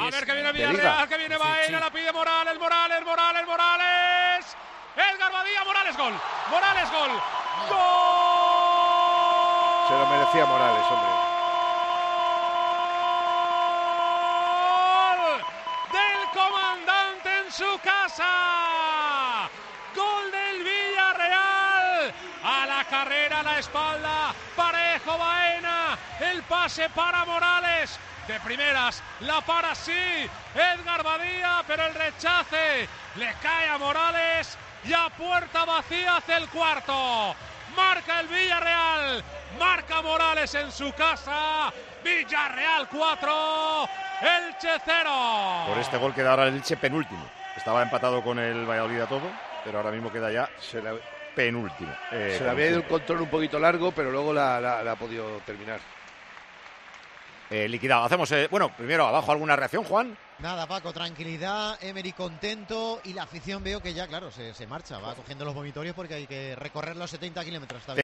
A ver que viene Villarreal, que viene Baena, la pide Morales. Edgar Badía, Morales, gol. ¡Gol! Se lo merecía Morales, hombre. Del comandante en su casa. Gol del Villarreal. A la carrera, a la espalda. Parejo Baena. El pase para Morales. De primeras, la para sí. Edgar Badía, pero el rechace le cae a Morales. Y a puerta vacía hace el cuarto. Marca el Villarreal. Marca Morales en su casa. Villarreal 4. Elche 0. Por este gol queda ahora el Elche penúltimo. Estaba empatado con el Valladolid a todo, pero ahora mismo queda ya penúltimo. Se le había ido el control un poquito largo, pero luego la ha podido terminar. Liquidado. Hacemos, primero abajo alguna reacción, Juan. Nada, Paco, tranquilidad, Emery contento y la afición veo que ya, claro, se marcha, va cogiendo los vomitorios porque hay que recorrer los 70 kilómetros.